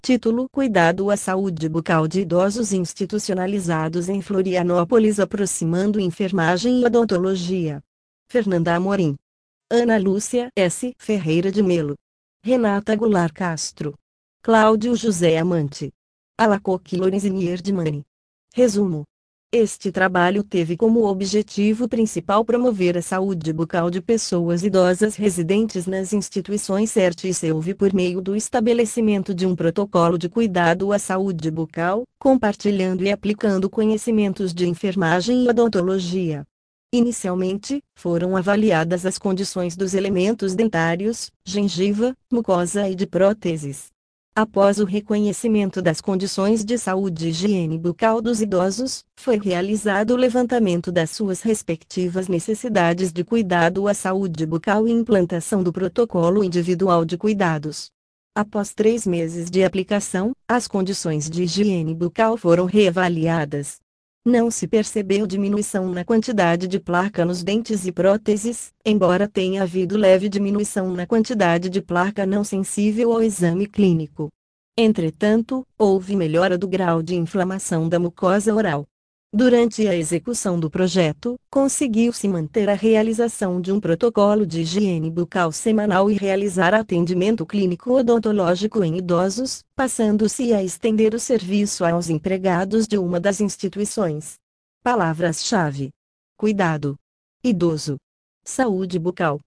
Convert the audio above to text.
Título: Cuidado à saúde bucal de idosos institucionalizados em Florianópolis, aproximando enfermagem e odontologia. Fernanda Amorim, Ana Lúcia S. Ferreira de Melo, Renata Goulart Castro, Cláudio José Amante, Alacoque Lorenzini Erdmani. Resumo: este trabalho teve como objetivo principal promover a saúde bucal de pessoas idosas residentes nas instituições CERT e SEUV por meio do estabelecimento de um protocolo de cuidado à saúde bucal, compartilhando e aplicando conhecimentos de enfermagem e odontologia. Inicialmente, foram avaliadas as condições dos elementos dentários, gengiva, mucosa e de próteses. Após o reconhecimento das condições de saúde e higiene bucal dos idosos, foi realizado o levantamento das suas respectivas necessidades de cuidado à saúde bucal e implantação do protocolo individual de cuidados. Após 3 meses de aplicação, as condições de higiene bucal foram reavaliadas. Não se percebeu diminuição na quantidade de placa nos dentes e próteses, embora tenha havido leve diminuição na quantidade de placa não sensível ao exame clínico. Entretanto, houve melhora do grau de inflamação da mucosa oral. Durante a execução do projeto, conseguiu-se manter a realização de um protocolo de higiene bucal semanal e realizar atendimento clínico odontológico em idosos, passando-se a estender o serviço aos empregados de uma das instituições. Palavras-chave: cuidado, idoso, saúde bucal.